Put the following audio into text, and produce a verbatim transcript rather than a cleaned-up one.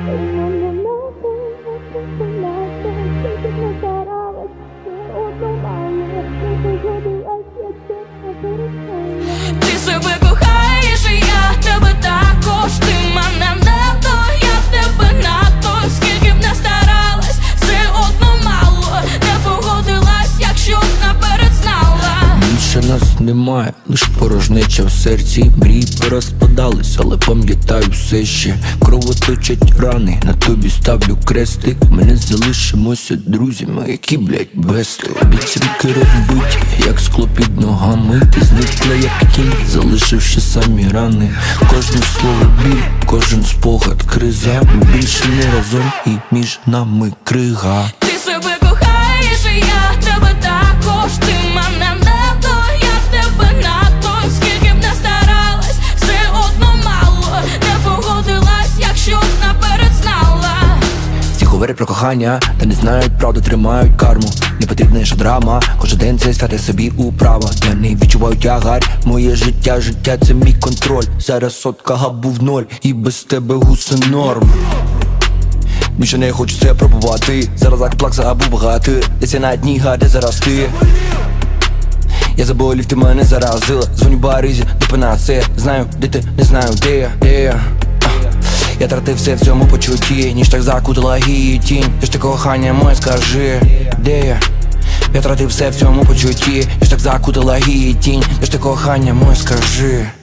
Ти себе кохаєш, і я тебе також. Ти мене не то, я тебе надто. Скільки б не старалась, все одно мало. Не погодилась, якщо наперед знала. Більше нас немає, лиш порожнеча в серці. Мрії порозпадались, але пам'ятаю все ще. Кровоточать рани, на тобі ставлю крестик. Ми не залишимося друзями, які, блять, бести. Обіцянки розбиті, як скло під ногами. Ти зникла, як кінь, залишивши самі рани. Кожне слово біль, кожен спогад криза. Ми більше не разом, і між нами крига. Ти себе кохаєш, і я тебе також. Ти мене не то, я тебе надто. Скільки б не старалась, все одно мало. Не погодилась, якщо наперед знала. Всі говорять про кохання, та не знають правду, тримають карму. Не потрібна ще драма, кожен день це стати собі управа. Я не відчуваю тягар, моє життя, життя це мій контроль. Зараз сотка габу в ноль, і без тебе гуси норм. Більше не хочу це пробувати. Зараз як плак забув багати. Десь я на дні, гаде зараз ти. Я заболів, ти мене заразила. Дзвоню баризі, допина це. Знаю, де ти, не знаю, де я, де я. Я тратив все в цьому почутті. Ніж так закутала її тінь. Де ж ти кохання моє, скажи, де я? Я тратив все в цьому почутті. Ніж так закутала її тінь. Де ж ти кохання моє, скажи.